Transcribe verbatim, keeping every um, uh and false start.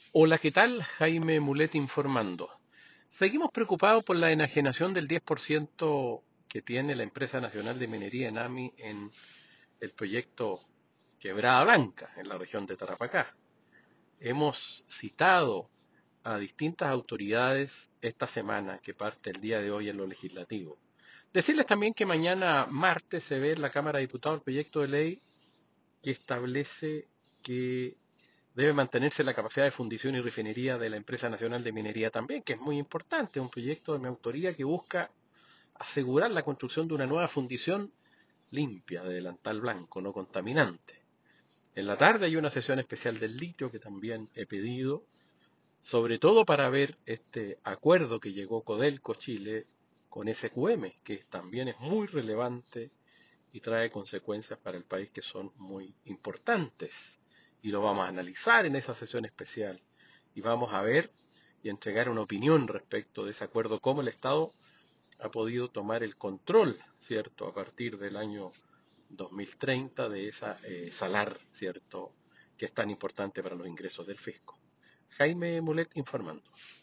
Hola, ¿qué tal? Jaime Mulet informando. Seguimos preocupados por la enajenación del diez por ciento que tiene la empresa nacional de minería ENAMI en el proyecto Quebrada Blanca, en la región de Tarapacá. Hemos citado a distintas autoridades esta semana, que parte el día de hoy en lo legislativo. Decirles también que mañana martes se ve en la Cámara de Diputados el proyecto de ley que establece que debe mantenerse la capacidad de fundición y refinería de la empresa nacional de minería también, que es muy importante, un proyecto de mi autoría que busca asegurar la construcción de una nueva fundición limpia de delantal blanco, no contaminante. En la tarde hay una sesión especial del litio que también he pedido, sobre todo para ver este acuerdo que llegó Codelco Chile con S Q M, que también es muy relevante y trae consecuencias para el país que son muy importantes. Y lo vamos a analizar en esa sesión especial. Y vamos a ver y entregar una opinión respecto de ese acuerdo, cómo el Estado ha podido tomar el control, ¿cierto?, a partir del año dos mil treinta de esa eh, salar, ¿cierto?, que es tan importante para los ingresos del fisco. Jaime Mulet informando.